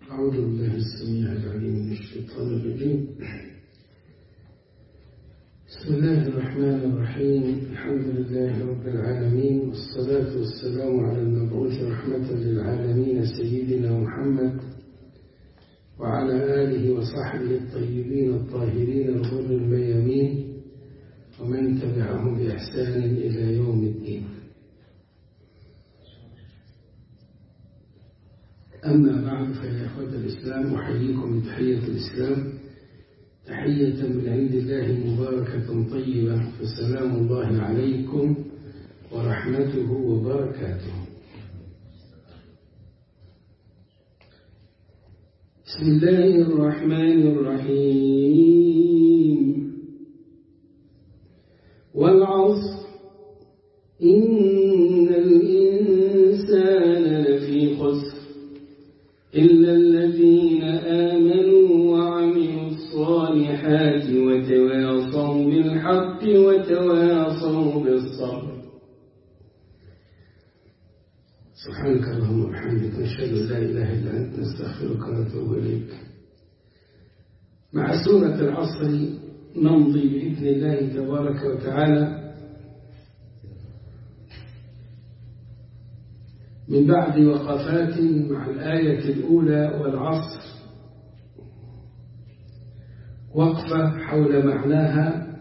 أعوذ بالله السميع العليم من الشيطان الرجيم. بسم الله الرحمن الرحيم. الحمد لله رب العالمين، والصلاة والسلام على المبعوث رحمة للعالمين سيدنا محمد وعلى آله وصحبه الطيبين الطاهرين الغر الميامين ومن تبعهم بإحسان إلى يوم الدين. أما بعد، فيا إخوة الإسلام، أحييكم بتحية الإسلام، تحية من عند الله مباركة طيبة، فسلام الله عليكم ورحمته وبركاته. بسم الله الرحمن الرحيم. والعصر إن الإنسان لفي خسر إلا الذين آمنوا وعملوا الصالحات وتواصوا بالحق وتواصوا بالصبر. سبحانك اللهم وبحمدك، نشهد أن لا إله إلا أنت، نستغفرك ونتوب إليك. مع سورة العصر نمضي بإذن الله تبارك وتعالى من بعد وقفات مع الآية الأولى والعصر، وقفة حول معناها،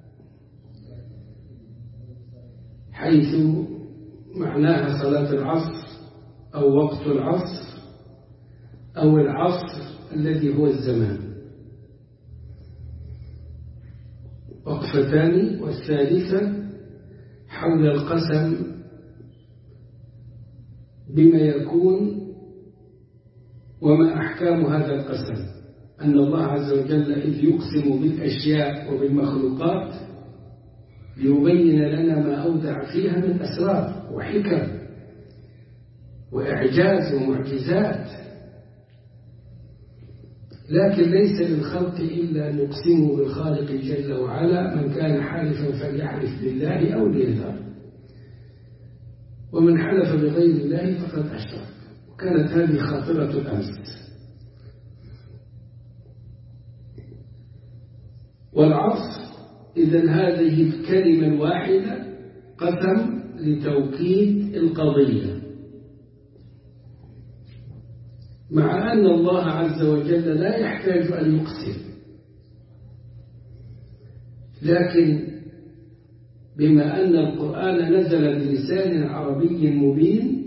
حيث معناها صلاة العصر أو وقت العصر أو العصر الذي هو الزمان. وقفتان، والثالثة حول القسم بما يكون وما أحكام هذا القسم. أن الله عز وجل إذ يقسم بالأشياء وبالمخلوقات ليبين لنا ما أودع فيها من أسرار وحكم وإعجاز ومعجزات، لكن ليس للخلق إلا أن يقسموا بالخالق جل وعلا. من كان حالفا فليحلف بالله أو ليذر، ومن حلف بغير الله فقد أشرك. وكانت هذه خاطرة الأمس. والعصر إذن هذه الكلمة الواحدة قسم لتوكيد القضية، مع أن الله عز وجل لا يحتاج أن يقسم، لكن بما أن القرآن نزل بلسان عربي مبين،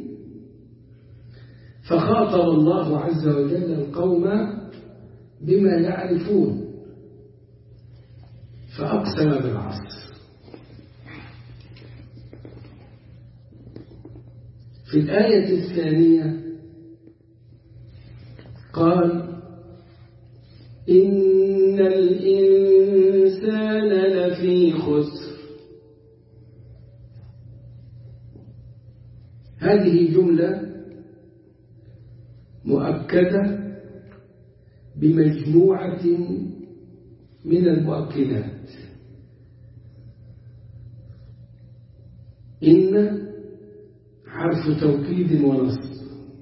فخاطب الله عز وجل القوم بما يعرفون فأقسم بالعصر. في الآية الثانية قال: إن الإنسان لفي خسر. هذه جملة مؤكدة بمجموعة من المؤكدات. إن حرف توكيد ونصب،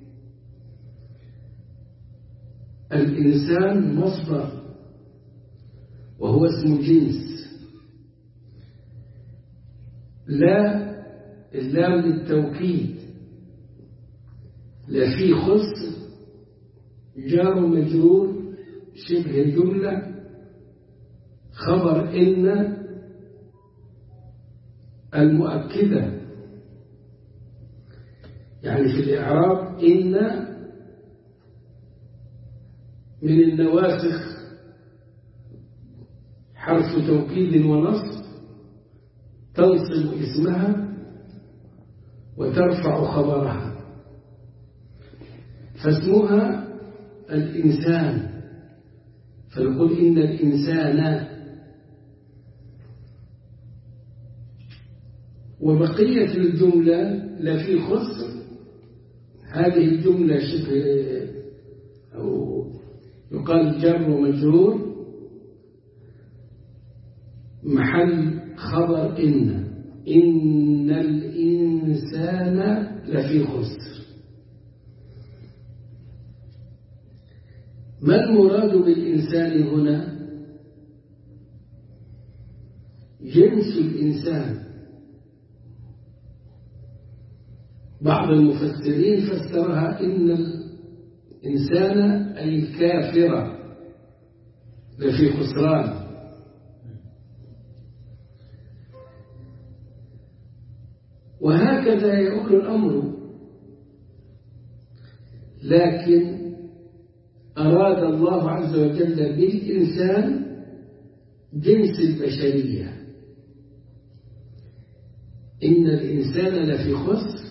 الإنسان مصدر وهو اسم جنس، لا اللام للتوكيد، لفي خسر جار مجرور شبه الجملة، خبر إن المؤكدة، يعني في الإعراب إن من النواسخ حرف توكيد ونصب، تنصب اسمها وترفع خبرها، فاسمها الإنسان، فنقول إن الإنسان. وبقية الجملة لفي خسر، هذه الجملة شبه أو يقال جر ومجرور، محل خبر إن الإنسان لفي خسر. ما المراد بالإنسان هنا؟ جنس الإنسان. بعض المفسرين فسرها إن الإنسان أي الكافر لفي خسران. وهكذا يقول الأمر، لكن أراد الله عز وجل بالإنسان جنس البشرية. إن الإنسان لفي خسر،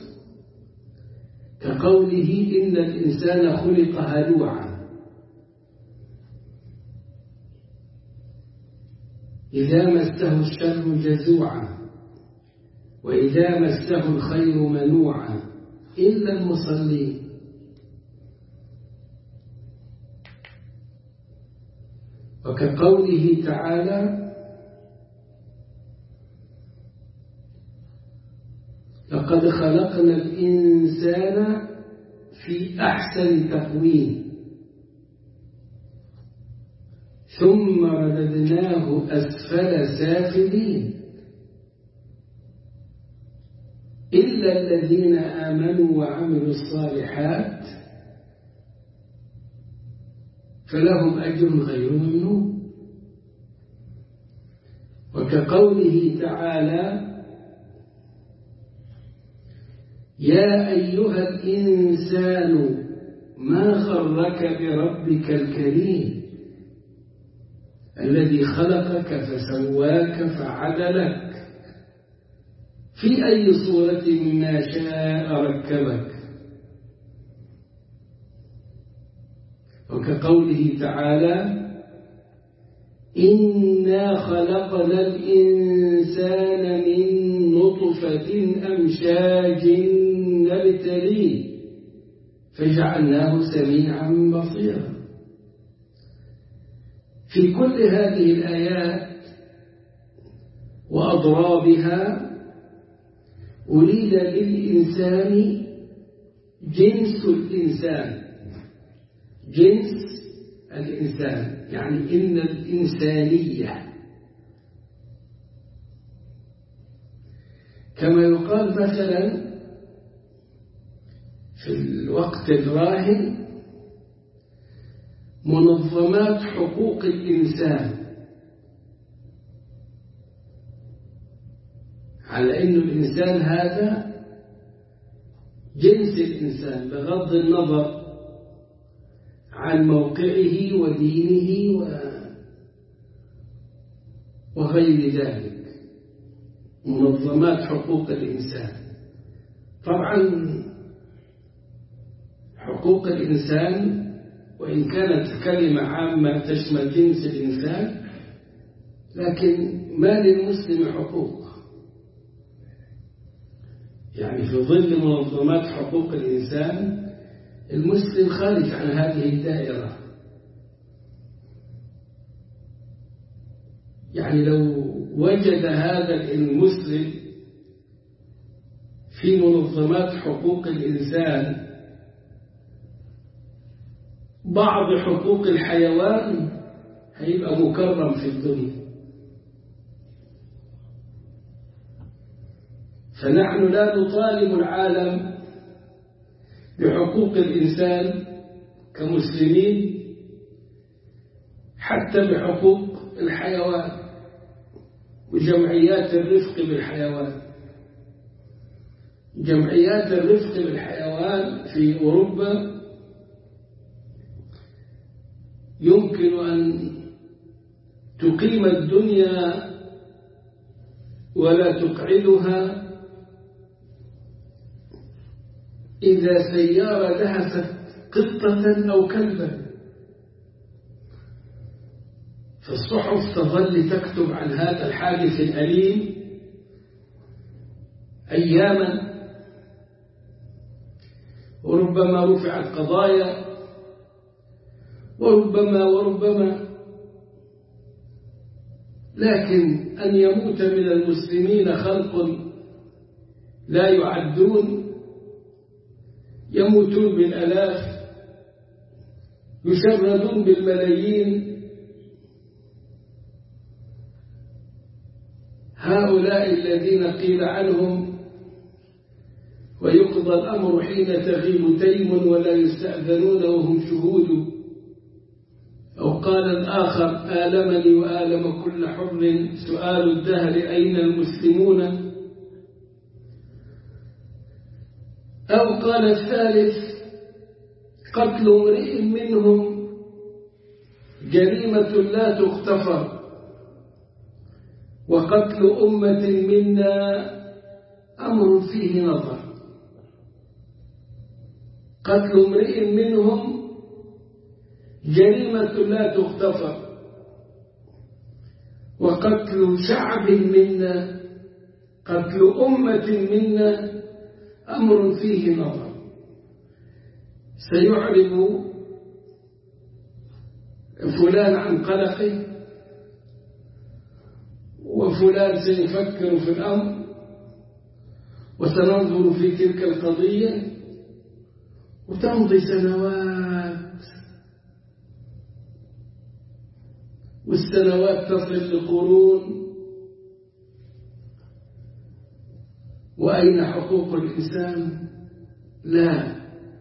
كقوله إن الإنسان خلق هلوعا، إذا مسه الشر جزوعا وإذا مسه الخير منوعا إلا المصلين. وكقوله تعالى لقد خلقنا الإنسان في أحسن تقويم ثم رددناه أسفل سافلين إلا الذين آمنوا وعملوا الصالحات فلهم أجر غير ممنون. وكقوله تعالى يا أيها الإنسان ما غرك بربك الكريم الذي خلقك فسواك فعدلك في أي صورة ما شاء ركبك. وكقوله تعالى إنا خلقنا الإنسان من نطفة أمشاج نبتليه فجعلناه سميعا بصيرا. في كل هذه الآيات وأضرابها أريد بالإنسان جنس الإنسان، جنس الإنسان يعني إن الإنسانية، كما يقال مثلا في الوقت الراهن منظمات حقوق الإنسان، على أن الإنسان هذا جنس الإنسان بغض النظر عن موقعه ودينه وغير ذلك. منظمات حقوق الإنسان، طبعا حقوق الإنسان وإن كانت كلمة عامة تشمل جنس الإنسان، لكن ما للمسلم حقوق، يعني في ظل منظمات حقوق الإنسان المسلم خارج عن هذه الدائرة. يعني لو وجد هذا المسلم في منظمات حقوق الإنسان بعض حقوق الحيوان هيبقى مكرم في الدنيا. فنحن لا نطالب العالم بحقوق الإنسان كمسلمين حتى بحقوق الحيوان وجمعيات الرفق بالحيوان. جمعيات الرفق بالحيوان في أوروبا يمكن أن تقيم الدنيا ولا تقعدها إذا سيارة دهست قطة أو كلبا، فالصحف تظل تكتب عن هذا الحادث الأليم أياما، وربما رفعت قضايا وربما، لكن أن يموت من المسلمين خلق لا يعدون، يموتون بالآلاف يشردون بالملايين. هؤلاء الذين قيل عنهم ويقضى الأمر حين تغيب تيم ولا يستأذنون وهم شهود. أو قال الآخر: آلمني وآلم كل حر سؤال الدهر أين المسلمون. أو قال الثالث: قتل امرئ منهم جريمة لا تغتفر، وقتل أمة منا أمر فيه نظر. قتل امرئ منهم جريمة لا تغتفر، وقتل شعب منا، قتل أمة منا أمر فيه نظر. سيعرب فلان عن قلقه، وفلان سيفكر في الأمر، وسننظر في تلك القضية، وتمضي سنوات، والسنوات تصل لقرون. وأين حقوق الإنسان؟ لا،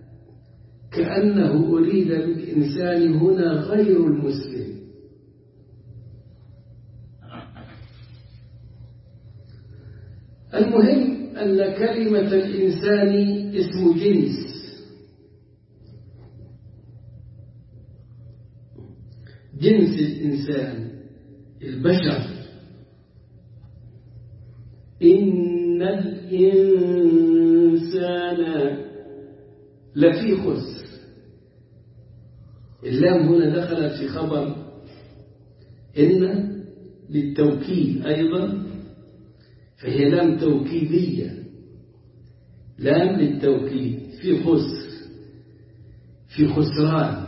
كأنه أريد بالإنسان هنا غير المسلم. المهم أن كلمة الإنسان اسم جنس، جنس الإنسان، البشر. إن الإنسان لفي خسر. اللام هنا دخلت في خبر إن للتوكيد أيضا، فهي لام توكيدية، لام للتوكيد. في خسر، في خسران،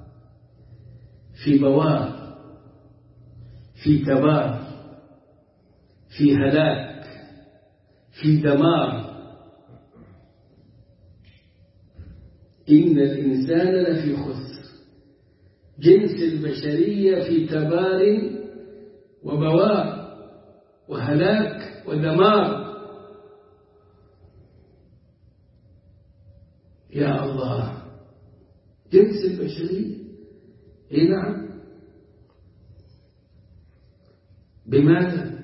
في بوار، في تبار، في هلاك، في دمار. إن الإنسان لفي خسر، جنس البشرية في تبار وبوار وهلاك ودمار. يا الله، جنس البشرية. إيه نعم. بماذا؟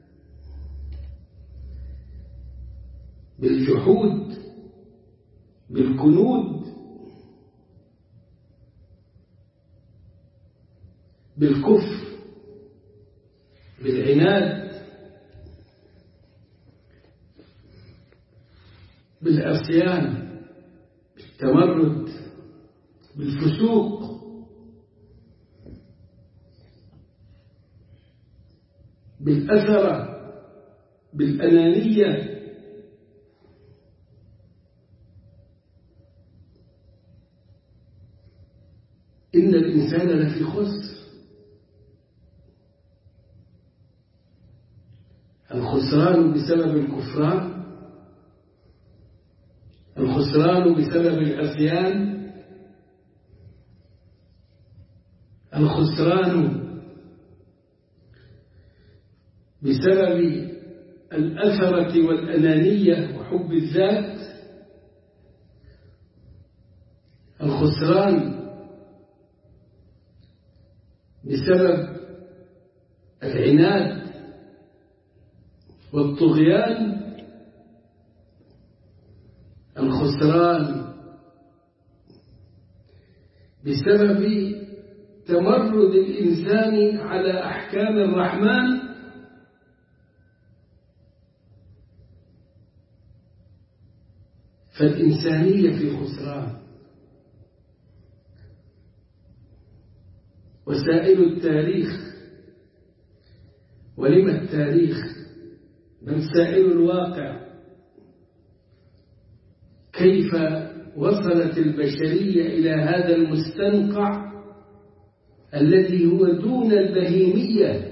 بالجحود، بالكنود، بالكفر، بالعناد، بالعصيان، بالتمرد، بالفسوق، بالأثرة، بالأنانية. إن الإنسان لفي خسر. الخسران بسبب الكفران، الخسران بسبب العصيان، الخسران بسبب الأثرة والأنانية وحب الذات، الخسران بسبب العناد والطغيان، الخسران بسبب تمرد الإنسان على أحكام الرحمن، فالإنسانية في خسران. وسائل التاريخ، ولما التاريخ بل سائل الواقع، كيف وصلت البشرية إلى هذا المستنقع الذي هو دون البهيمية.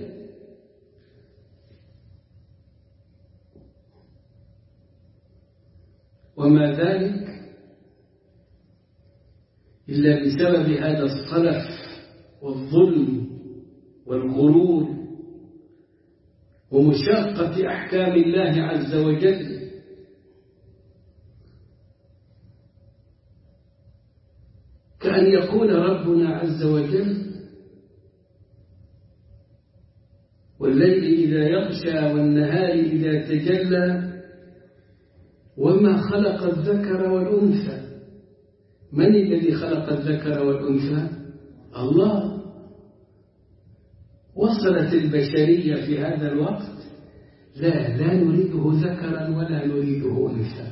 وما ذلك إلا بسبب هذا الصلف والظلم والغرور ومشاقة أحكام الله عز وجل. كأن يقول ربنا عز وجل: والليل إذا يغشى والنهار إذا تجلى وما خلق الذكر والأنثى. من الذي خلق الذكر والأنثى؟ الله. وصلت البشرية في هذا الوقت لا نريده ذكرا ولا نريده أنثى.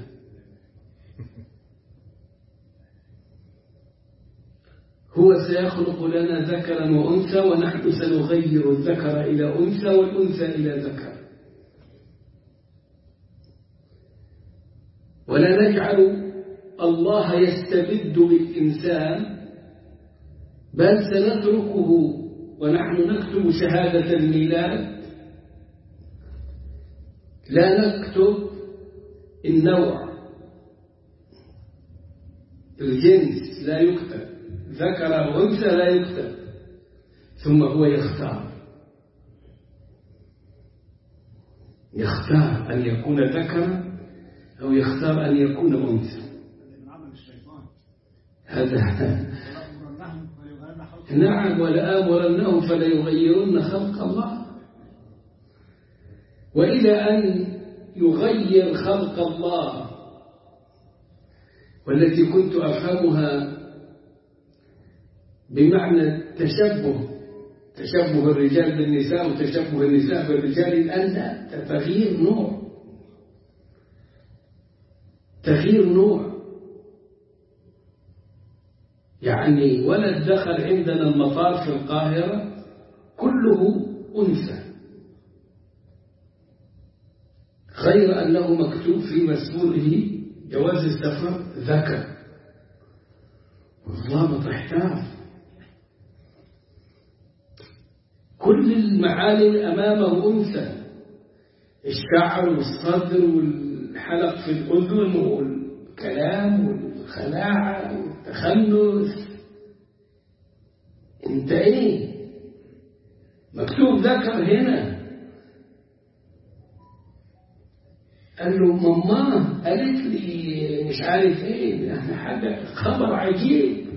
هو سيخلق لنا ذكرا وأنثى ونحن سنغير الذكر إلى أنثى والأنثى إلى ذكر، ولا نجعل الله يستبد بالإنسان، بل سنتركه ونحن نكتب شهادة الميلاد، لا نكتب النوع، الجنس لا يكتب، ذكر أو أنثى لا يكتب، ثم هو يختار أن يكون ذكرا أو يختار أن يكون أنثى. هذا نعم، ولآمرنهم فليغيرن خلق الله. وإلى أن يغير خلق الله، والتي كنت أفهمها بمعنى تشبه الرجال بالنساء وتشبه النساء بالرجال، الآن تغيير نوع. يعني ولد دخل عندنا المطار في القاهرة كله أنثى، غير أنه مكتوب في مسؤوله جواز السفر ذكر. والضابط احتار، كل المعالم أمامه أنثى، الشعر والصدر والحلق في الأذن والكلام والخلاعة والتخنث. انت ايه مكتوب ذكر هنا؟ قال له ماما قالت لي مش عارف ايه، احنا حاجة خبر عجيب.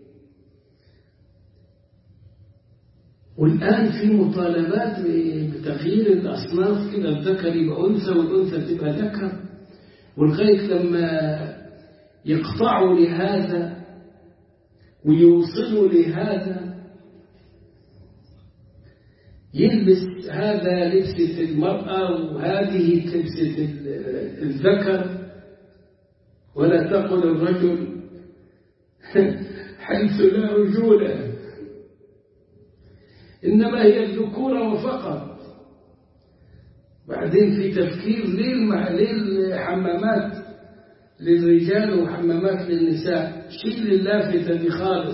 والآن في مطالبات بتغيير الأصناف كده، الذكر يبقى أنثى والأنثى تبقى ذكر، ولغاية لما يقطعوا لهذا ويوصلوا لهذا، يلبس هذا لبسة المرأة وهذه لبسة الذكر، ولا تقل الرجل حيث لا رجولة، إنما هي الذكورة وفقط. بعدين في تفكير للحمامات للرجال وحمامات للنساء، شيل اللافتة دي خالص،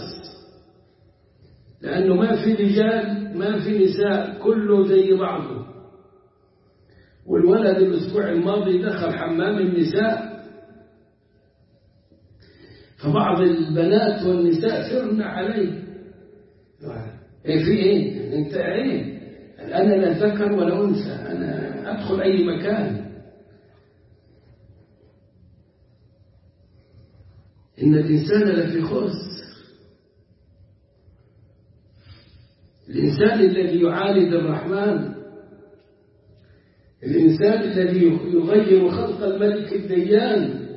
لأنه ما في رجال ما في نساء، كله زي بعضه. والولد الأسبوع الماضي دخل حمام النساء، فبعض البنات والنساء سرن عليه: إيه في إيه؟ أنت إيه؟ أنا لا ذكر ولا أنثى، أنا أدخل أي مكان. إن الإنسان لفي خسر. الإنسان الذي يعاند الرحمن، الإنسان الذي يغير خلق الملك الديان،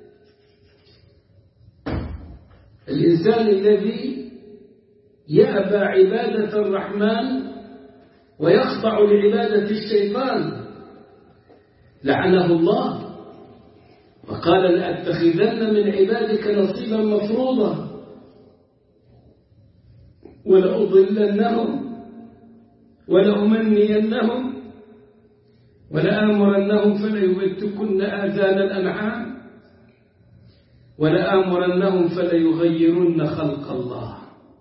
الإنسان الذي يأبى عبادة الرحمن ويخضع لعبادة الشيطان، لعنه الله وقال: لأتخذن من عبادك نصيبا مفروضا ولأضلنهم ولأمنينهم ولآمرنهم فليبتكن آذان الأنعام ولآمرنهم فليغيرن خلق الله.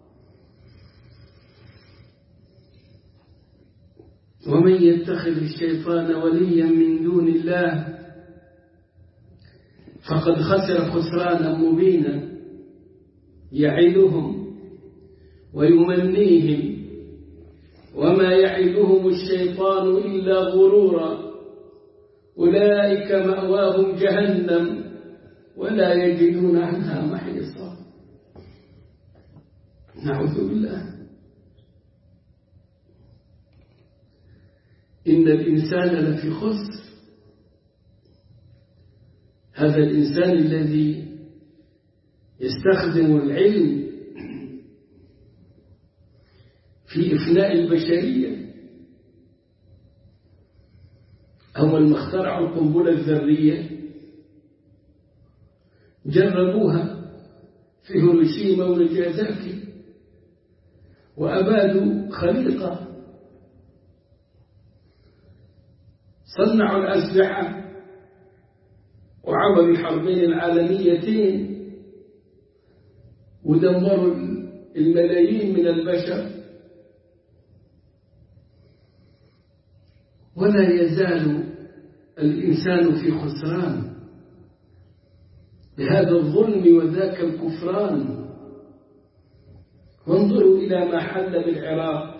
ومن يتخذ الشيطان وليا من دون الله فقد خسر خسرانا مبينا. يعدهم ويمنيهم وما يعدهم الشيطان إلا غرورا أولئك مأواهم جهنم ولا يجدون عنها محيصا. نعوذ بالله. إن الإنسان لفي خسر. هذا الإنسان الذي يستخدم العلم في إفناء البشرية. أول ما اخترعوا القنبلة الذرية جربوها في هيروشيما وناجازاكي وأبادوا خليقة. صنعوا الأسلحة وعملوا الحربين العالميتين ودمروا الملايين من البشر، ولا يزال الإنسان في خسران بهذا الظلم وذاك الكفران. وانظروا إلى ما حل بالعراق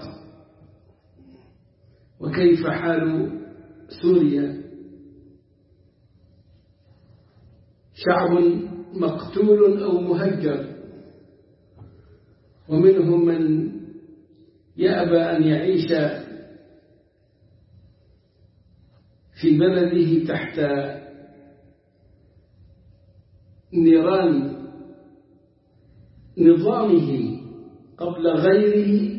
وكيف حال سوريا. شعب مقتول أو مهجر، ومنهم من يأبى أن يعيش في بلده تحت نيران نظامه قبل غيره،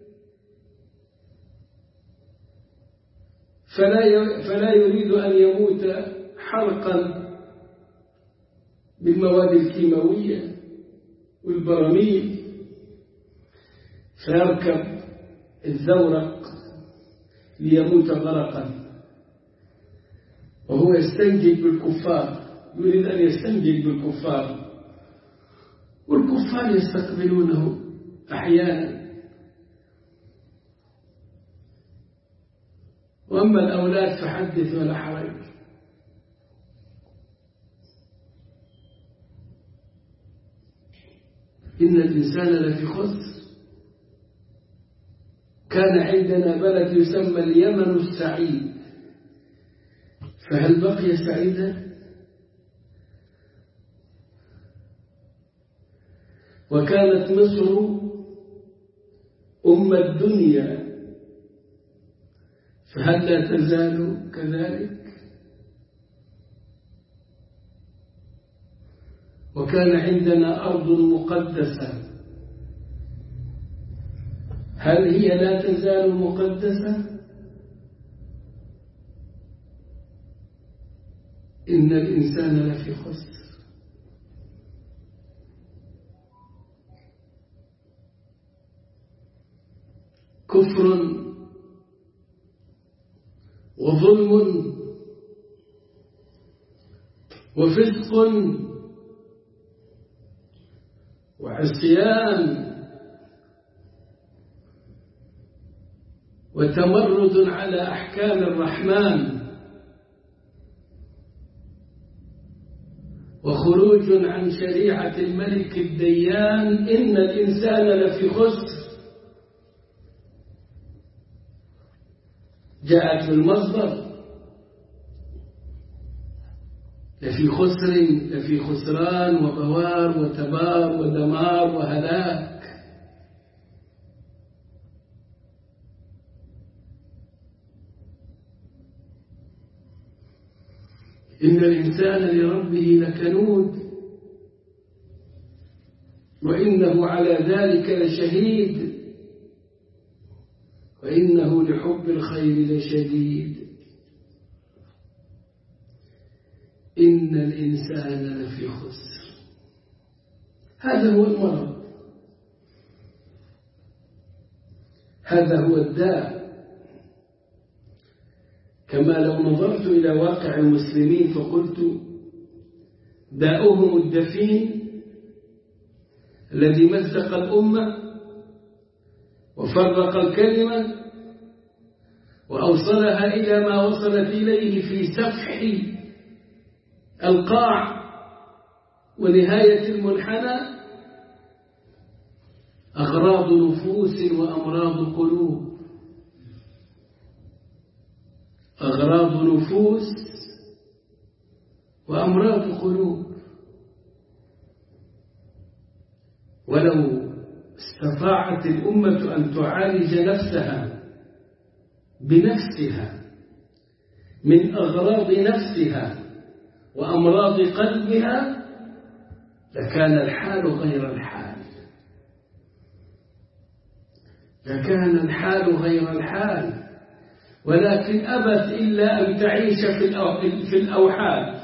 فلا يريد أن يموت حرقا بالمواد الكيماوية والبراميل، فيركب الزورق ليموت غرقا، وهو يستنجد بالكفار، يريد أن يستنجد بالكفار، والكفار يستقبلونه أحيانا. وأما الأولاد فحدث ولا حرج. إن الإنسان لفي خسر. كان عندنا بلد يسمى اليمن السعيد، فهل بقي سعيدا؟ وكانت مصر أم الدنيا، فهل لا تزال كذلك؟ وكان عندنا أرض مقدسة، هل هي لا تزال مقدسة؟ إن الإنسان لفي خسر. كفر وظلم وفسق وعصيان وتمرد على أحكام الرحمن وخروج عن شريعة الملك الديان. إن الإنسان لفي خسر. جاءت في المصدر لفي خسر، لفي خسران وبوار وتبار ودمار وهلاك. إن الإنسان لربه لكنود وإنه على ذلك لشهيد وإنه لحب الخير لشديد. إن الإنسان لفي خسر. هذا هو المرض، هذا هو الداء. كما لو نظرت إلى واقع المسلمين فقلت داؤهم الدفين الذي مزق الأمة وفرق الكلمة وأوصلها إلى ما وصلت إليه في سفح القاع ونهاية المنحنى، أغراض نفوس وأمراض قلوب. أغراض نفوس وأمراض قلوب. ولو استطاعت الأمة أن تعالج نفسها بنفسها من أغراض نفسها وأمراض قلبها لكان الحال غير الحال، لكان الحال غير الحال، ولكن أبت إلا أن تعيش في الأوحال،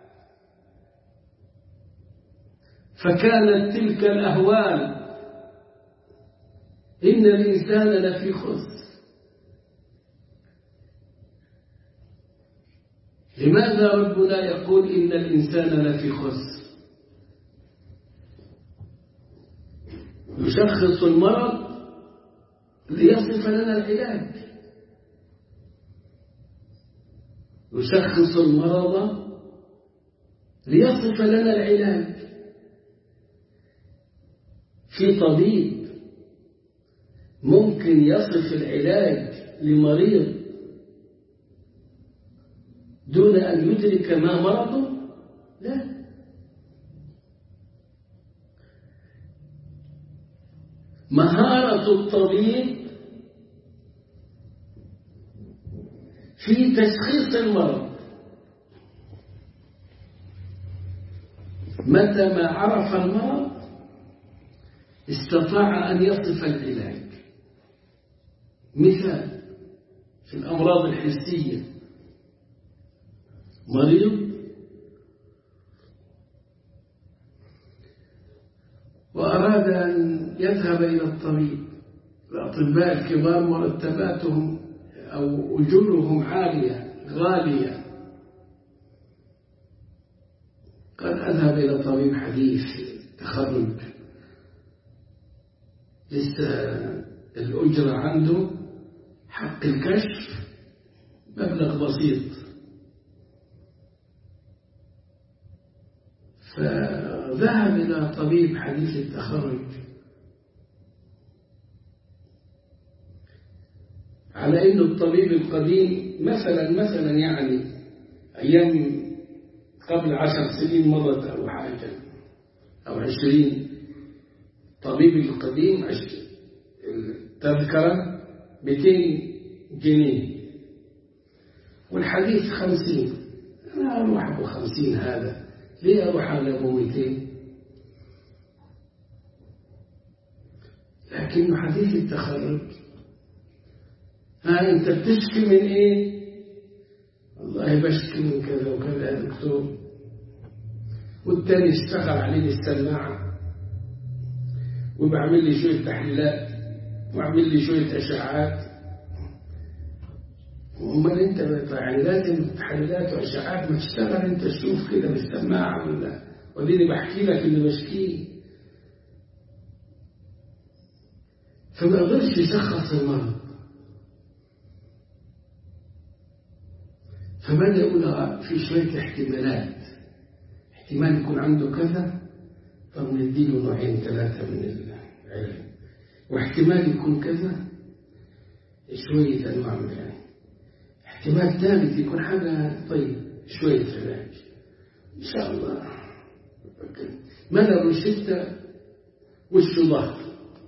فكانت تلك الأهوال. إن الإنسان لفي خسر. لماذا ربنا يقول إن الإنسان لفي خسر؟ يشخص المرض ليصف لنا العلاج، يشخص المرض ليصف لنا العلاج. في طبيب ممكن يصف العلاج لمريض دون أن يدرك ما مرضه؟ لا. مهارة الطبيب في تشخيص المرض. متى ما عرف المرض استطاع أن يصف العلاج. مثال في الأمراض الحسية، مريض وأراد أن يذهب إلى الطبيب. الأطباء الكبار مرتباتهم أو أجورهم عالية غالية، قد أذهب إلى طبيب حديث تخرج، لسه الأجرة عنده حق الكشف مبلغ بسيط، فذهب إلى طبيب حديث التخرج على إنه الطبيب القديم مثلا يعني أيام قبل 10 سنين مرت أو حاجة أو 20، طبيب القديم التذكرة 200 جنيه والحديث 50. أنا أروح أبو 50 هذا، ليه أروح على أبو 200؟ لكن حديث التخرج، ها أنت بتشكي من إيه؟ والله بشكي من كذا وكذا يا دكتور. والتاني اشتغل عليه بالسماعة وبعمل لي شوية تحليلات وعمل لي شوية أشعات. وأمال أنت يعني لازم تحليلات وأشعات ما تشتغل أنت تشوف كده بالسماعة ولا وديني بحكي لك اللي بشكيه. فما قدرش يشخص المرض، فبدأ يقول في شوية احتمالات، احتمال يكون عنده كذا، طب نديله 2 3 من العلم، واحتمال يكون كذا شوية أنواع من العلم، احتمال ثالث يكون حاجة طيب شوية علاج إن شاء الله. ملا روشتة وشه ظهر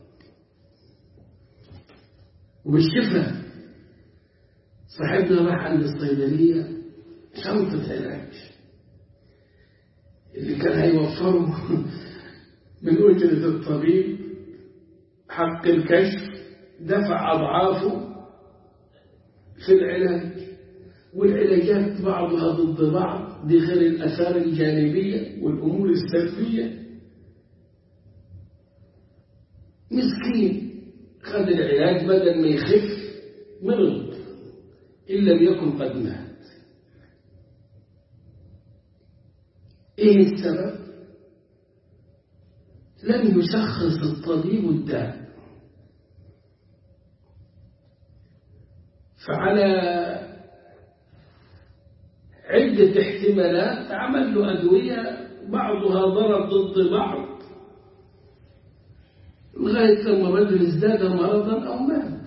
وبالشفاء. صاحبنا راح عند الصيدلية شنطة علاج اللي كان هيوفره من أجرة الطبيب حق الكشف دفع أضعافه في العلاج، والعلاجات بعضها ضد بعض، دي غير الآثار الجانبية والأمور السلبية. مسكين خد العلاج بدل ما يخف مرض إن لم يكن قد مات. إيه السبب؟ لم يشخص الطبيب الداء، فعلى عدة احتمالات عمل له أدوية بعضها ضرر ضد بعض، لغاية لما الرجل ازداد مرضا أو مات.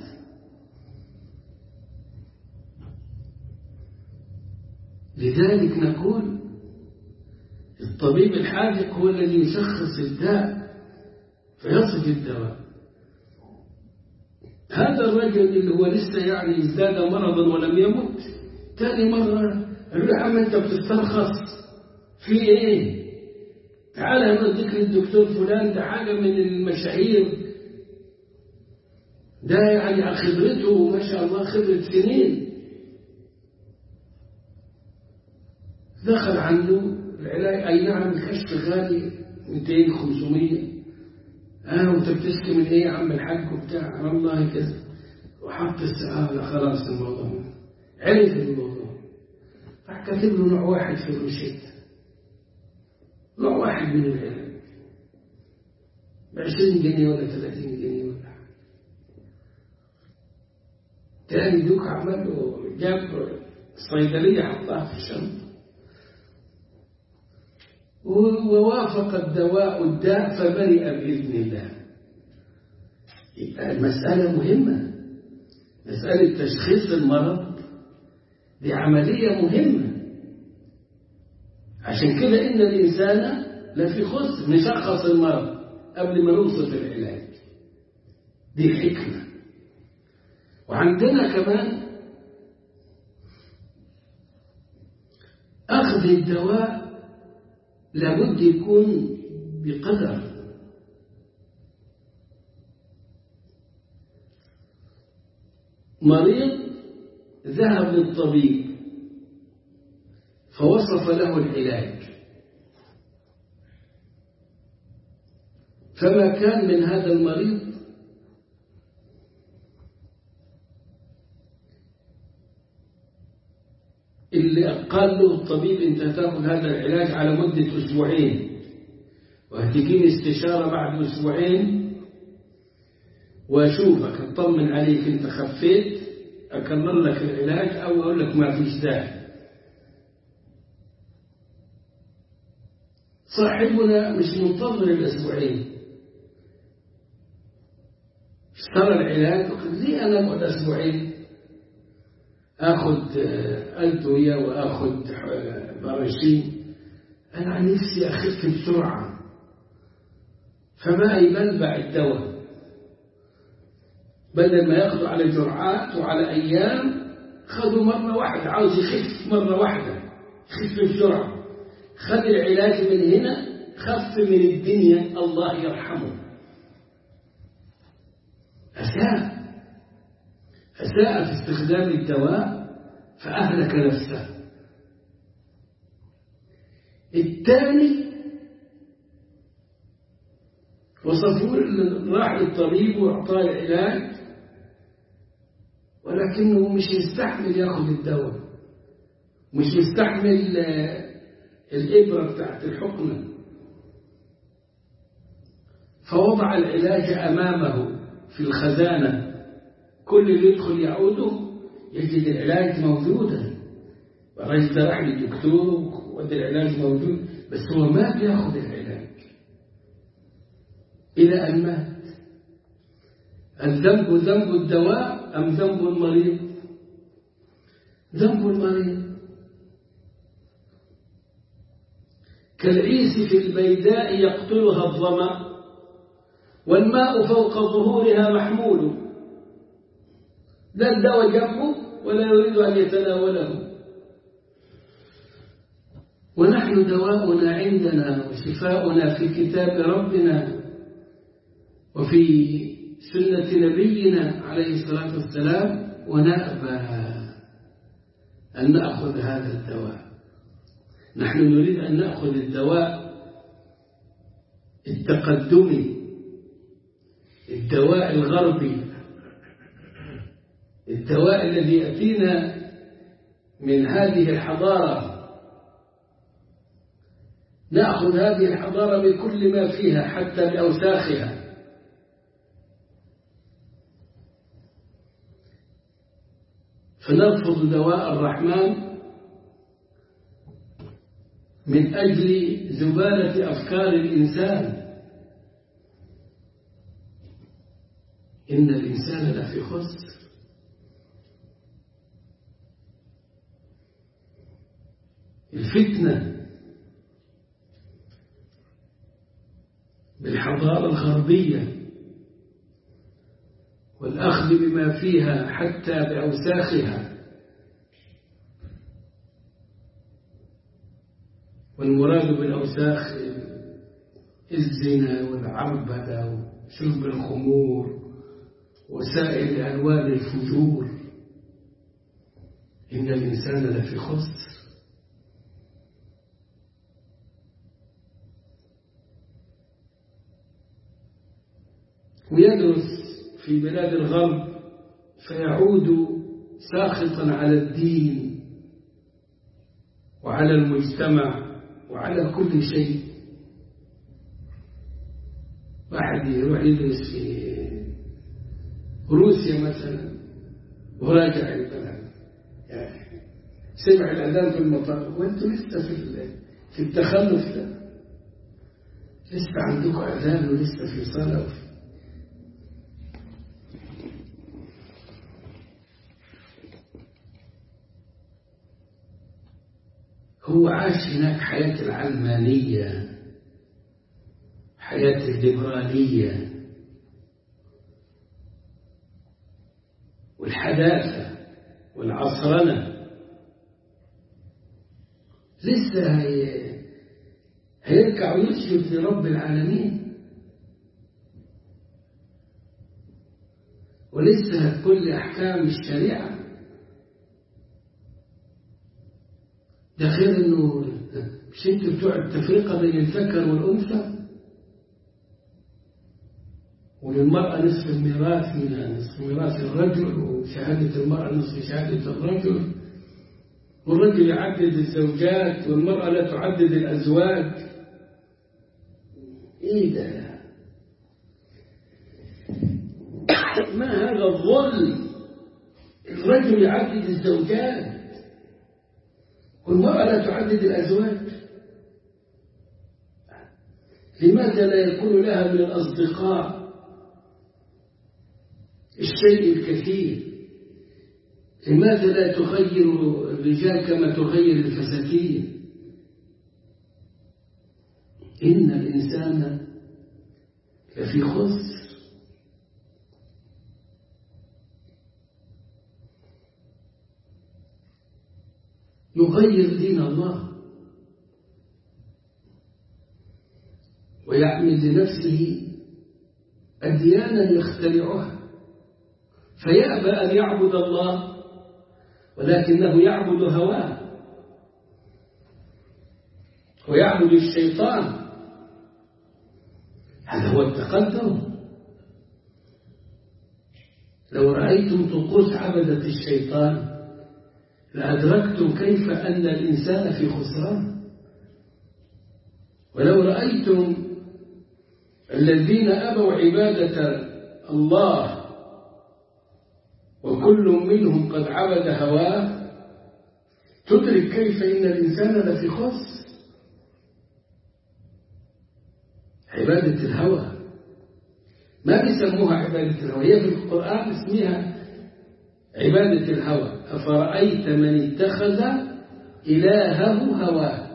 لذلك نقول الطبيب الحاذق هو الذي يشخص الداء فيصف الدواء. هذا الرجل اللي هو لسه يعني ازداد مرضا ولم يمت، ثاني مرة قال له: عم أنت بتسترخص في إيه؟ تعال نوديك للدكتور فلان، ده حاجة من المشاهير، ده يعني خبرته ما شاء الله خبرة سنين. دخل عنده العلاج، أي نعم الكشف غالي 200 500. وأنت بتشكي من إيه يا عم الحاج وبتاع؟ والله كذا، وحط السؤال خلاص الموضوع عرف الموضوع. فكتب له نوع واحد في الروشتة، نوع واحد من العلاج ب20 جنيه ولا 30 جنيه ولا حاجة. تاني دوك عمل له، جاب الصيدلية حطها في الشنطة، ووافق الدواء الداء فبرئ بإذن الله. المسألة مهمة، مسألة تشخيص المرض دي عملية مهمة. عشان كده إن الإنسان لفي خسر، نشخص المرض قبل ما نوصف العلاج، دي حكمة. وعندنا كمان أخذ الدواء لابد يكون بقدر. مريض ذهب للطبيب فوصف له العلاج، فما كان من هذا المريض اللي قال له الطبيب: أنت تأخذ هذا العلاج على مدة 2 أسبوع، وهتجيني استشارة بعد 2 أسبوع وأشوفك أطمن عليك، أنت خفيت أكمل لك العلاج أو أقول لك ما فيش داعي. صاحبنا مش منتظر 2 أسبوع، اشترى العلاج وقال: ليه أنا أقعد 2 أسبوع أخذ أدوية وأخذ براشين؟ أنا عن نفسي أخف بسرعة. فبقى يبلبع الدواء، بدل ما ياخذوا على جرعات وعلى أيام، خذوا مرة واحدة. عاوز يخف مرة واحدة، يخف بسرعة. خذ العلاج من هنا، خف من الدنيا، الله يرحمه. أساء في استخدام الدواء فأهلك نفسه. الثاني وصفوه، راح للطبيب وأعطاه العلاج، ولكنه مش يستحمل ياخذ الدواء، مش يستحمل الإبرة بتاعت الحقنة، فوضع العلاج أمامه في الخزانة. كل اللي يدخل يعوده يجد العلاج موجودا، الرجل ده راح للدكتور وده العلاج موجود، بس هو ما بياخذ العلاج إلى أن مات. الذنب ذنب الدواء أم ذنب المريض؟ ذنب المريض. كالعيس في البيداء يقتلها الظمأ، والماء فوق ظهورها محمول. لا الدواء جنبه ولا يريد أن يتناوله. ونحن دواؤنا عندنا وشفاؤنا في كتاب ربنا وفي سنة نبينا عليه الصلاة والسلام، ونأبى أن نأخذ هذا الدواء. نحن نريد أن نأخذ الدواء التقدمي، الدواء الغربي، الدواء الذي يأتينا من هذه الحضارة. نأخذ هذه الحضارة بكل ما فيها حتى بأوساخها. فنرفض دواء الرحمن من أجل زبالة أفكار الإنسان. إن الإنسان لفي خسر. الفتنة بالحضارة الغربية والأخذ بما فيها حتى بأوساخها، والمراد بالأوساخ الزنا والعربدة وشرب الخمور وسائر ألوان الفجور. إن الإنسان لفي خسر. ويدرس في بلاد الغرب فيعود ساخطا على الدين وعلى المجتمع وعلى كل شيء. واحد يروح يدرس في روسيا مثلا وراجع البلد، يعني سمع الأذان في المطار وانتم لسه في التخلف ده، لسه عندكم أذان ولسه في صلاة. هو عاش هناك حياة العلمانية، حياة الليبرالية والحداثة والعصرنة. لسه هيركع ويسجد لرب العالمين، ولسه هتكون أحكام الشريعة. ده غير انه مش انتوا بتوع التفرقة بين الذكر والأنثى، وللمرأة نصف الميراث من نصف ميراث الرجل، وشهادة المرأة نصف شهادة الرجل، والرجل يعدد الزوجات والمرأة لا تعدد الأزواج. ايه ده؟ ما هذا الظلم؟ الرجل يعدد الزوجات والمرأة لا تعدد الأزواج. لماذا لا يكون لها من الأصدقاء الشيء الكثير؟ لماذا لا تغير الرجال كما تغير الفساتين؟ إن الإنسان لفي خسر. يغير دين الله ويعمل لنفسه أديانا يخترعها، فيأبى أن يعبد الله ولكنه يعبد هواه ويعبد الشيطان. هذا هو التقدم. لو رأيتم طقوس عبدة الشيطان لأدركتم كيف أن الإنسان في خسران. ولو رأيتم الذين أبوا عبادة الله وكل منهم قد عبد هواه تدرك كيف إن الإنسان لفي خسر. عبادة الهوى ما بيسموها عبادة الهوى، هي في القرآن اسمها عبادة الهوى. أفرأيت من اتخذ إلهه هواه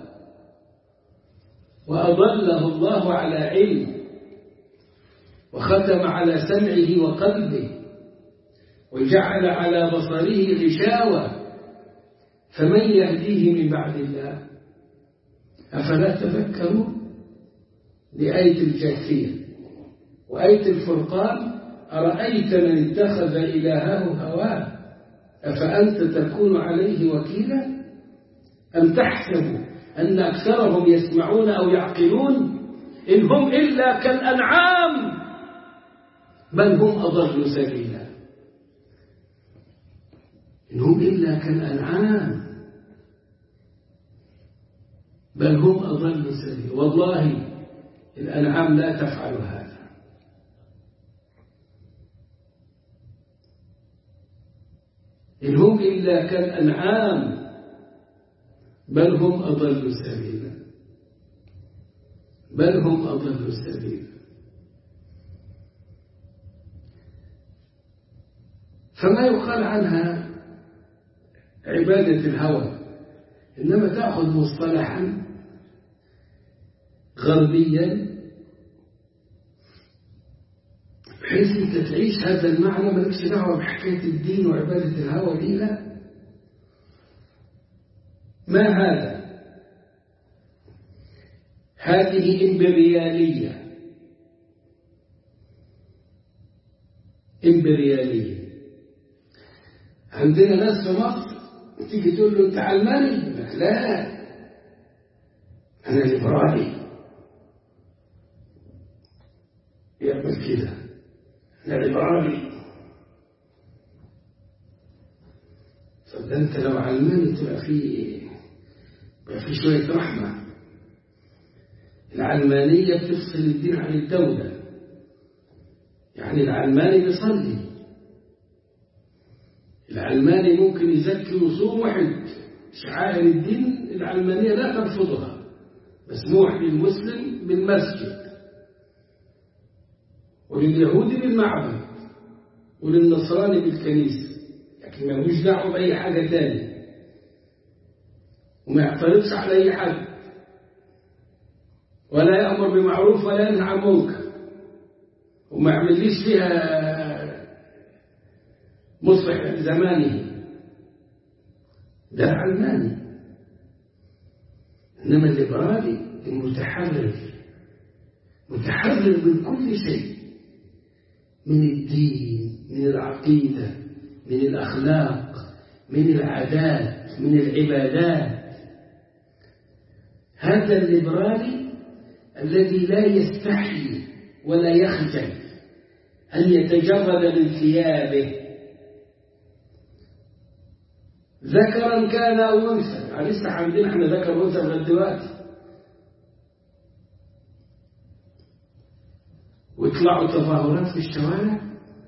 وأضله الله على علم وختم على سمعه وقلبه وجعل على بصره غشاوة فمن يهديه من بعد الله أفلا تذكرون؟ لآية الجاثية. وآية الفرقان أرأيت من اتخذ إلهه هواه أفأنت تكون عليه وكيلا أم تحسب أن أكثرهم يسمعون أو يعقلون إن هم إلا كالأنعام بل هم أضل سبيلا. إن هم إلا كالأنعام بل هم أضل سبيلا. والله الأنعام لا تفعل هذا. إن هم إلا كالأنعام بل هم أضل سبيلا. بل هم أضل سبيلا. فما يقال عنها عبادة الهوى، إنما تأخذ مصطلحا غربيا بحيث أنت تعيش هذا المعنى، مالكش دعوة بحكاية الدين وعبادة الهوى دي، لا. ما هذا؟ هذه إمبريالية. إمبريالية. عندنا ناس في مصر تيجي تقول له أنت علماني؟ لا، أنا ليبرالي. يعمل كده، أنا ليبرالي. طب ده أنت لو علماني تبقى في شوية رحمة. العلمانية بتفصل الدين عن الدولة، يعني العلماني بيصلي، العلماني ممكن يزكي ويصوم وحج، شعائر الدين العلمانية لا ترفضها، مسموح للمسلم بالمسجد ولليهودي بالمعبد وللنصراني بالكنيسة، لكن ما مش دعوه بأي حاجة تانية، وما يعترضش على أي حد، ولا يأمر بمعروف ولا ينهى عن منكر، وما يعمليش فيها مصلح زمانه. ده علماني. إنما الليبرالي المتحرر، متحرر من كل شيء، من الدين، من العقيدة، من الأخلاق، من العادات، من العبادات. هذا الليبرالي الذي لا يستحي ولا يخجل أن يتجرد من ثيابه، ذكرا كان أو أنثى. يعني لسه عندنا احنا ذكر وأنثى لغاية دلوقتي، ويطلعوا تظاهرات في الشوارع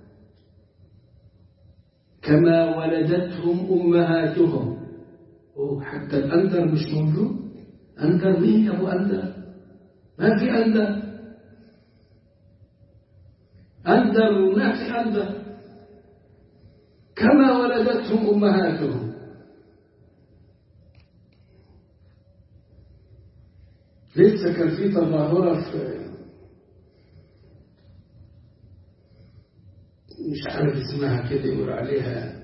كما ولدتهم أمهاتهم. حتى الأندر مش موجود. أندر مين يا أبو أندر؟ ما في أندر. أندر ما في أندر. كما ولدتهم أمهاتهم. لسه كان في تظاهرة في مش عارف اسمها كده، يقول عليها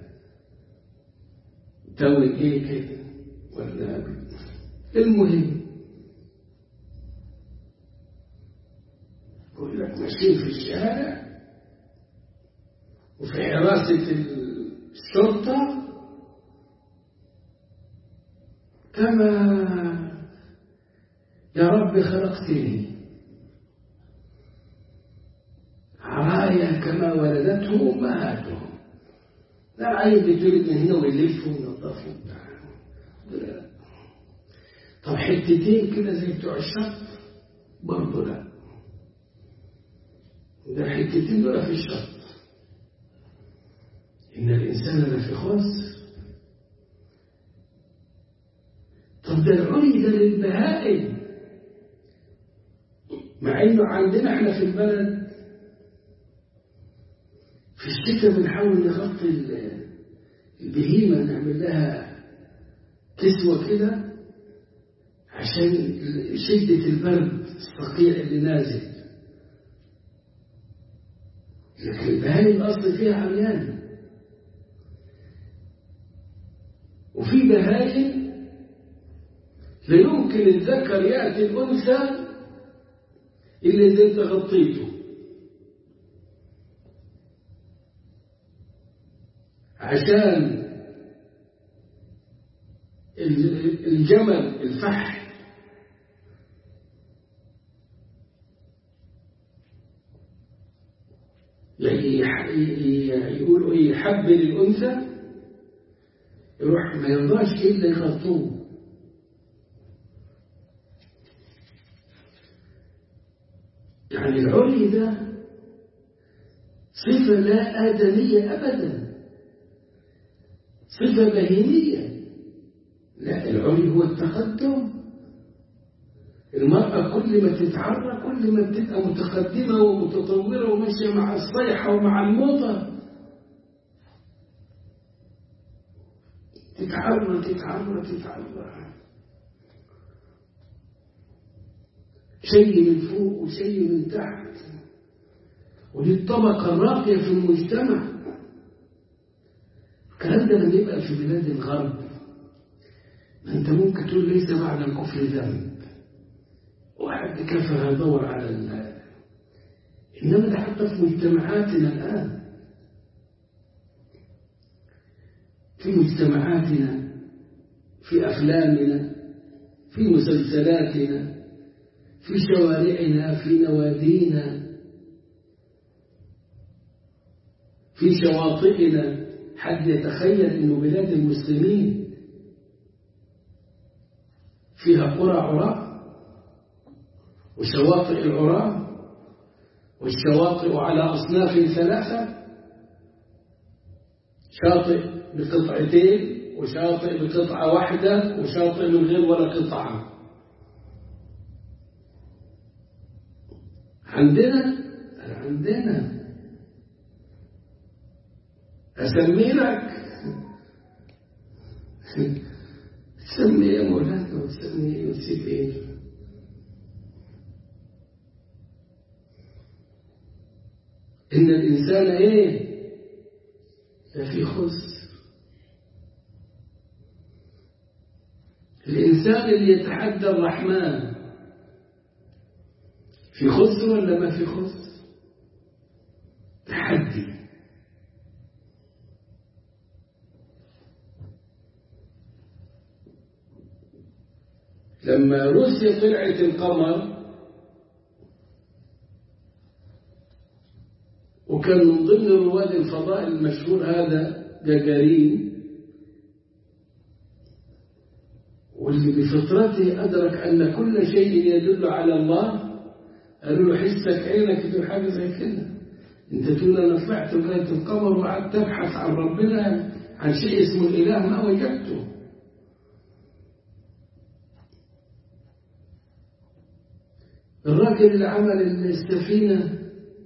تاون ايه كده ولا، المهم يقول لك ماشيين في الشارع وفي حراسة الشرطة كما يا رب خلقتني، عرايا كما ولدته أمهاتهم. لا عيب بتولد من هنا ويلفوا وينظفوا. طب حتتين كده زي بتوع الشط برضه لا، ده الحتتين دول في الشط. إن الإنسان لفي خسر. طب ده العري ده للبهائم، مع إنه عندنا إحنا في البلد في الشتاء بنحاول نغطي البهيمة، نعمل لها كسوة كده عشان شدة البرد الصقيع اللي نازل، لكن البهائم الأصل فيها عميان. وفي بهائم لا يمكن الذكر يأتي الأنثى إلا إذا أنت غطيته، عشان الجمل الفحل يقولوا يحبل الأنثى، يروح ما يرضاش إلا يغطوه. يعني العري ده صفة لا آدمية أبدا، صفة بهيمية. لا، العري هو التقدم. المرأة كل ما تتعرى كل ما بتبقى متقدمة ومتطورة وماشية مع الصيحة ومع الموضة. تتعرى، شيء من فوق وشيء من تحت، ودي الطبقة الراقية في المجتمع. الكلام ده لما يبقى في بلاد الغرب، ما انت ممكن تقول ليس بعد الكفر ذنب، واحد كفر هيدور على الله. إنما ده حتى في مجتمعاتنا الآن، في مجتمعاتنا، في أفلامنا، في مسلسلاتنا، في شوارعنا، في نوادينا، في شواطئنا. حد يتخيل إنه بلاد المسلمين فيها قرى عراة وشواطئ العراة، والشواطئ على أصناف ثلاثة: شاطئ بقطعتين، وشاطئ بقطعة واحدة، وشاطئ من غير ولا قطعة. عندنا أسمي لك تسمي يا مولانا وتسمي وتسيب إيه؟ إن الإنسان إيه؟ لفي خسر. الإنسان اللي يتحدى الرحمن في خسر ولا ما في خسر؟ تحدي. لما روسيا طلعت القمر، وكان من ضمن رواد الفضاء المشهور هذا جاجارين، واللي بفطرته أدرك أن كل شيء يدل على الله، قالوا له حسك عينك تقول حاجة زي كده، انت تقول أنا طلعت لغاية القمر وقعدت تبحث عن ربنا، عن شيء اسمه الإله، ما وجدته. الراجل اللي عمل السفينة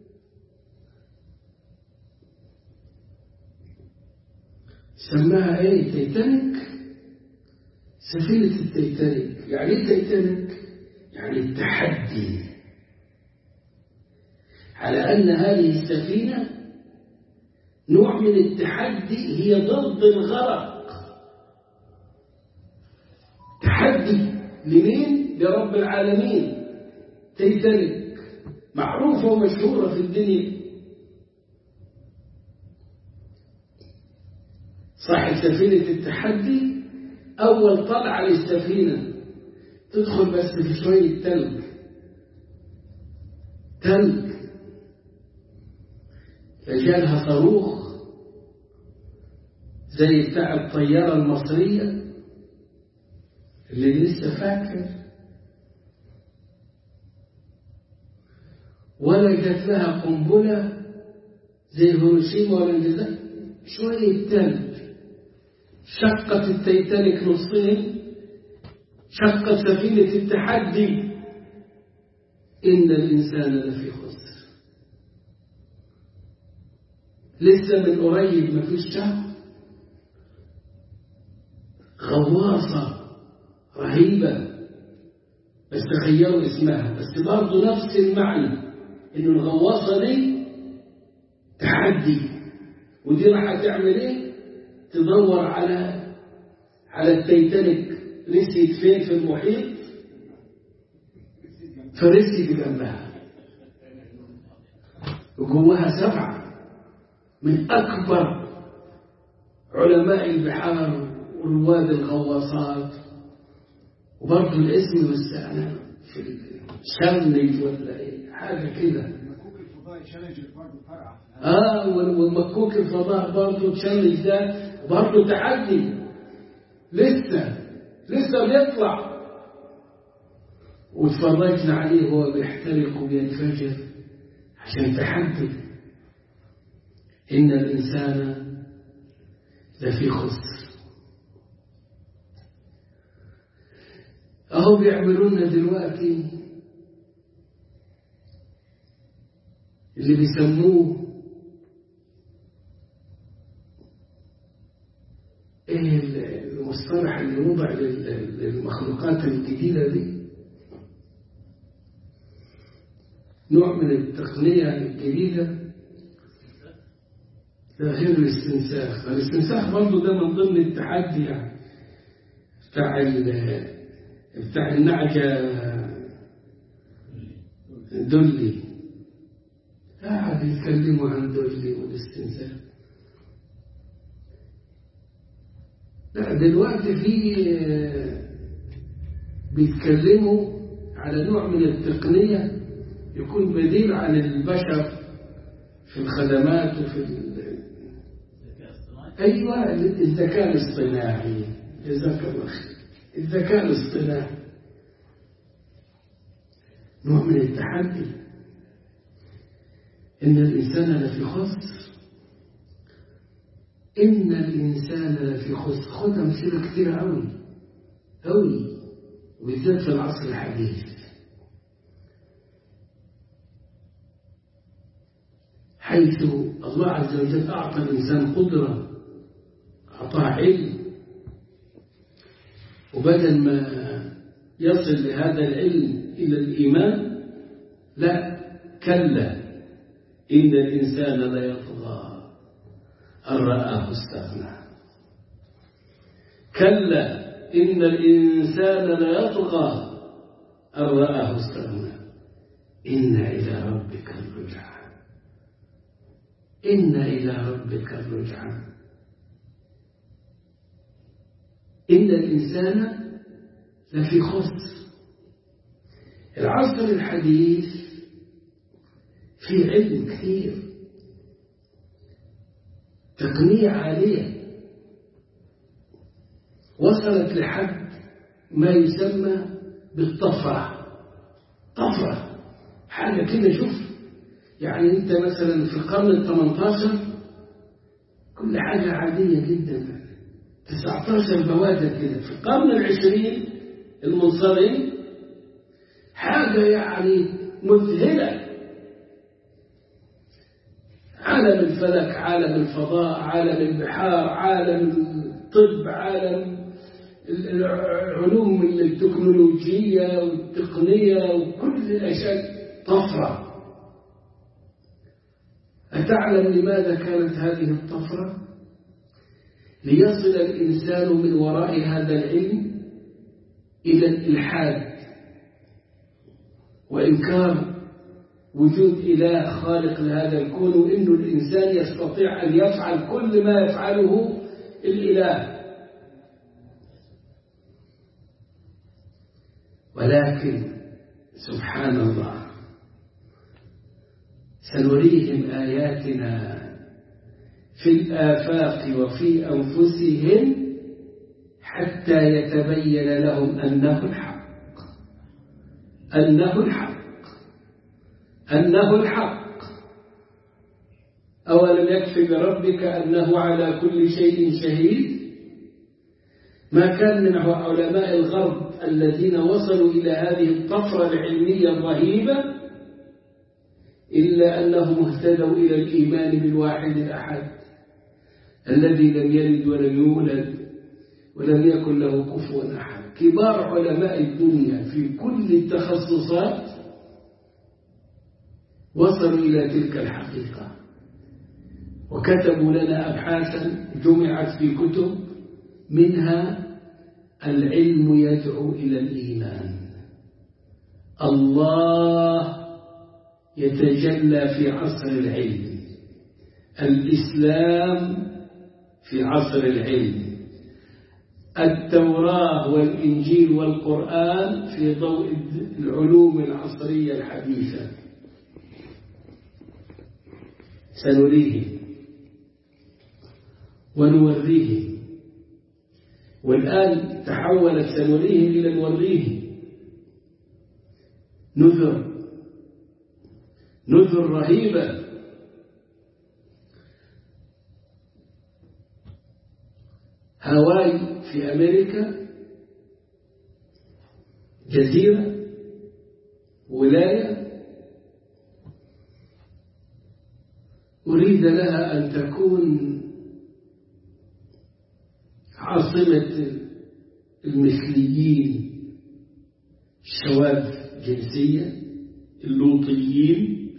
سماها ايه؟ تيتانيك. سفينة التيتانيك. يعني ايه تيتانيك؟ يعني التحدي على أن هذه السفينة نوع من التحدي، هي ضد الغرق. تحدي لمين؟ لرب العالمين. تيتانيك معروفة ومشهورة في الدنيا. صاحب سفينة التحدي أول طلعة للسفينة تدخل بس في شوية تلج، فجالها صاروخ زي بتاع الطيارة المصرية اللي لسه فاكر، ولا جات لها قنبلة زي هيروشيما ولا ناجازاكي، شوية تلج شقت التيتانيك نصين، شقت سفينة التحدي. إن الإنسان لفي خسر. لسه من قريب ما فيش شهر غواصة رهيبة، بس تخيلوا اسمها، بس برضه نفس المعنى، إن الغواصة دي تحدي، ودي راح تعمل إيه؟ تدور على التيتانيك رسيت فين في المحيط، فرسيت جنبها، وجواها 7 من أكبر علماء البحار ورواد الغواصات. وبرضه الاسم بس أنا في شلج ولا إيه حاجة كده. المكوك الفضائي شلج برضه فرع. والمكوك الفضاء برضه تشلج ده برضه تحدي، لسه بيطلع، واتفرجنا عليه وهو بيحترق وبينفجر عشان تحدي. إن الإنسان لفي خسر. أهو بيعملونا دلوقتي اللي بيسموه ايه المصطلح اللي وضع للمخلوقات الجديدة دي نوع من التقنية الجديدة غير الاستنساخ. الاستنساخ برضه ده من ضمن التحدي يعني بتاع النعجة دولي، قاعد يتكلموا عن دولي والاستنساخ. لا دلوقتي بيتكلموا على نوع من التقنية يكون بديل عن البشر في الخدمات وفي أيوة الذكاء الاصطناعي. جزاك الله خير. الذكاء الاصطناعي نوع من التحدي، إن الإنسان لفي خسر، إن الإنسان لفي خسر. خد أمثلة كتير أوي أوي، وبالذات في العصر الحديث، حيث الله عز وجل أعطى الإنسان قدرة، أعطاه علم، وبدل ما يصل بهذا العلم إلى الإيمان لا، كلا إن الإنسان ليطغى أن رآه استغنى. كلا إن الإنسان ليطغى أن رآه استغنى. إن إلى ربك الرجعى. إن إلى ربك الرجعى. إن الإنسان لفي خسر. العصر الحديث في علم كثير، تقنية عالية وصلت لحد ما يسمى بالطفرة. طفرة حاجة كده، شوف يعني أنت مثلا في القرن 18 كل حاجة عادية جدا، 19 بوادر كده. في القرن 20 المنصرم حاجة يعني مذهلة. عالم الفلك، عالم الفضاء، عالم البحار، عالم الطب، عالم العلوم التكنولوجية والتقنية وكل الأشياء طفرة. أتعلم لماذا كانت هذه الطفرة؟ ليصل الإنسان من وراء هذا العلم إلى الإلحاد وإنكار وجود إله خالق لهذا الكون، وإن الإنسان يستطيع أن يفعل كل ما يفعله الإله. ولكن سبحان الله سنريهم آياتنا في الآفاق وفي أنفسهم حتى يتبين لهم أنه الحق. أنه الحق. أنه الحق. أولم يكفي بربك أنه على كل شيء شهيد؟ ما كان من علماء الغرب الذين وصلوا إلى هذه الطفرة العلمية الرهيبة إلا أنهم اهتدوا إلى الإيمان بالواحد الأحد الذي لم يلد ولم يولد ولم يكن له كفوا أحد. كبار علماء الدنيا في كل التخصصات وصلوا إلى تلك الحقيقة، وكتبوا لنا أبحاثا جمعت في كتب، منها العلم يدعو إلى الإيمان. الله يتجلى في عصر العلم، الإسلام في عصر العلم، التوراة والإنجيل والقرآن في ضوء العلوم العصرية الحديثة. سنريهم ونوريهم، والآن تحولت سنريهم إلى نوريهم. نذر رهيبة. هاواي في أمريكا جزيرة، ولاية أريد لها أن تكون عاصمة المثليين الشواذ جنسية اللوطيين،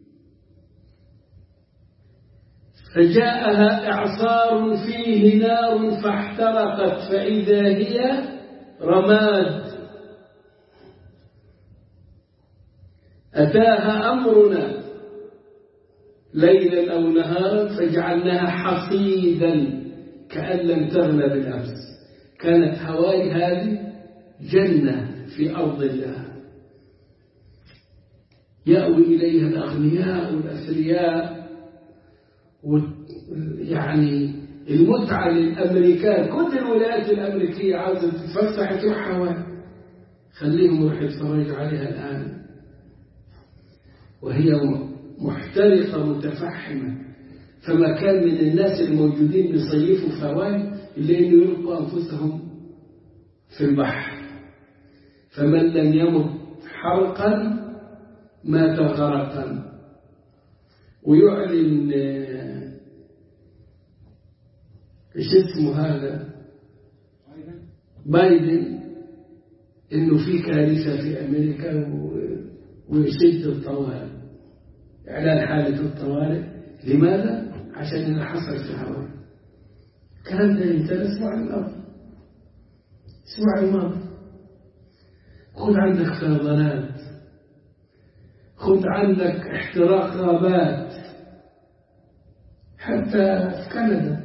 فجاءها إعصار فيه نار فاحترقت فإذا هي رماد. أتاها أمرنا ليلا أو نهارا فجعلناها حصيدا كأن لم تغن بالأمس. كانت هواي هذه جنة في أرض الله يأوي إليها الأغنياء والأثرياء، يعني المتعة للأمريكان. كل الولايات الأمريكية عاوزة تتفسح تروح هواي، خليهم يروح يتفرج عليها الآن وهي محترقة متفحمة. فما كان من الناس الموجودين بيصيفوا في هواي إلا أن يلقوا أنفسهم في البحر. فمن لم يمت حرقا مات غرقا. ويعلن ايش اسمه هذا بايدن انه في كارثة في امريكا ويشد الطوارئ، اعلان حالة الطوارئ. لماذا؟ عشان اللي حصل في هواي. الكلام ده انت اسمع الماضي، اسمع الماضي. خذ عندك فيضانات، خذ عندك احتراق غابات، حتى في كندا.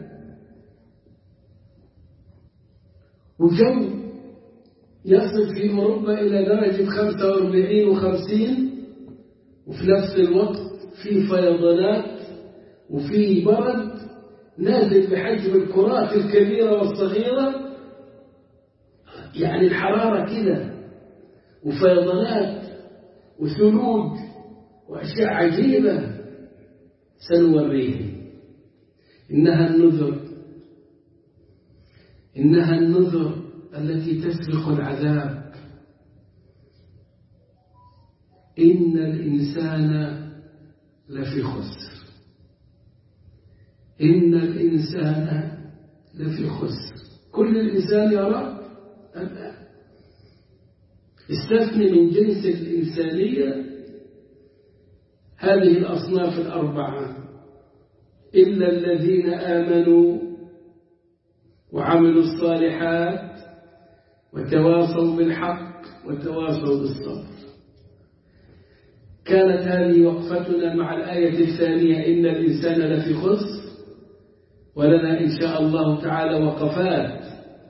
وجو يصل في أوروبا إلى درجة 45 و50، وفي نفس الوقت في فيضانات وفي برد نازل بحجم الكرات الكبيرة والصغيرة، يعني الحرارة كده، وفيضانات وثلوج وأشياء عجيبة. سنوريه. إنها النذر التي تسبق العذاب. إن الإنسان لفي خسر. إن الإنسان لفي خسر. كل الإنسان يرى الآن. استثني من جنس الإنسانية هذه الأصناف الأربعة: إلا الذين آمنوا وعملوا الصالحات وتواصوا بالحق وتواصوا بالصبر. كانت هذه وقفتنا مع الآية الثانية: إن الإنسان لفي خسر. ولنا إن شاء الله تعالى وقفات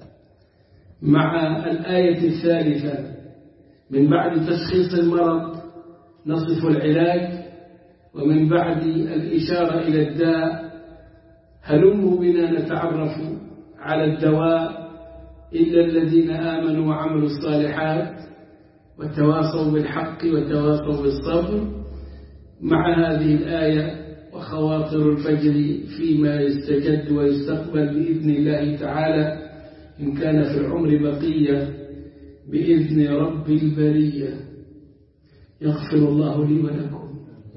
مع الآية الثالثة: من بعد تشخيص المرض نصف العلاج، ومن بعد الإشارة إلى الداء هلموا بنا نتعرف على الدواء: إلا الذين آمنوا وعملوا الصالحات وتواصوا بالحق وتواصوا بالصبر. مع هذه الآية وخواطر الفجر فيما يستجد ويستقبل بإذن الله تعالى إن كان في العمر بقية، بإذن رب البرية. يغفر الله لي ولكم،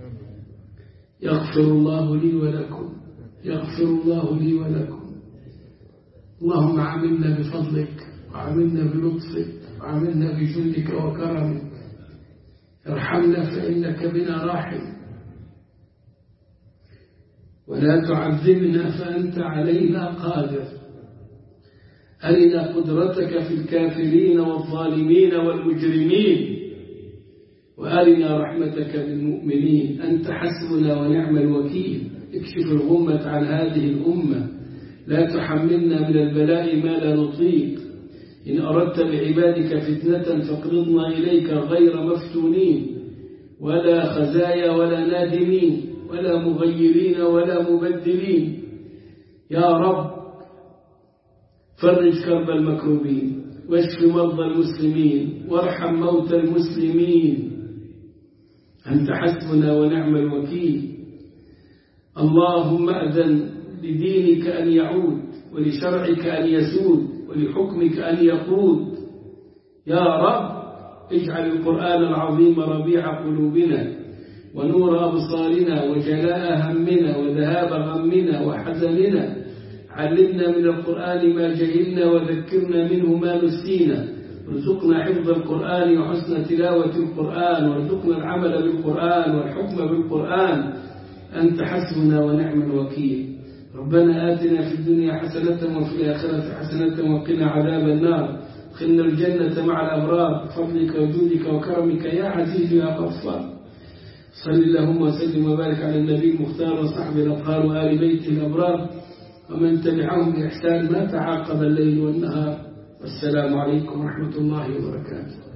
يغفر الله لي ولكم، يغفر الله لي ولكم. اللهم عاملنا بفضلك وعاملنا بلطفك وعاملنا بجودك وكرمك. ارحمنا فإنك بنا راحم، ولا تعذبنا فأنت علينا قادر. أرنا قدرتك في الكافرين والظالمين والمجرمين، وأرنا رحمتك بالمؤمنين. أنت حسبنا ونعم الوكيل. اكشف الغمة عن هذه الأمة، لا تحملنا من البلاء ما لا نطيق. إن أردت بعبادك فتنة فاقبضنا إليك غير مفتونين، ولا خزايا ولا نادمين ولا مغيرين ولا مبدلين. يا رب فرج كرب المكروبين، واشف مرضى المسلمين، وارحم موتى المسلمين. أنت حسبنا ونعم الوكيل. اللهم أذن لدينك أن يعود، ولشرعك أن يسود، ولحكمك أن يقود. يا رب اجعل القرآن العظيم ربيع قلوبنا ونور أبصارنا وجلاء همنا وذهاب غمنا وحزننا. علمنا من القرآن ما جهلنا وذكرنا منه ما نسينا، ارزقنا حفظ القرآن وحسن تلاوة القرآن، وارزقنا العمل بالقرآن والحكم بالقرآن، أنت حسبنا ونعم الوكيل. ربنا آتنا في الدنيا حسنة وفي الآخرة حسنة وقنا عذاب النار، ادخلنا الجنة مع الأبرار بفضلك وجودك وكرمك يا عزيز يا غفار. صل اللهم وسلم وبارك على النبي المختار وصحبه الأطهار وآل بيته الأبرار ومن تبعهم بإحسان ما تعاقب الليل والنهار. والسلام عليكم ورحمة الله وبركاته.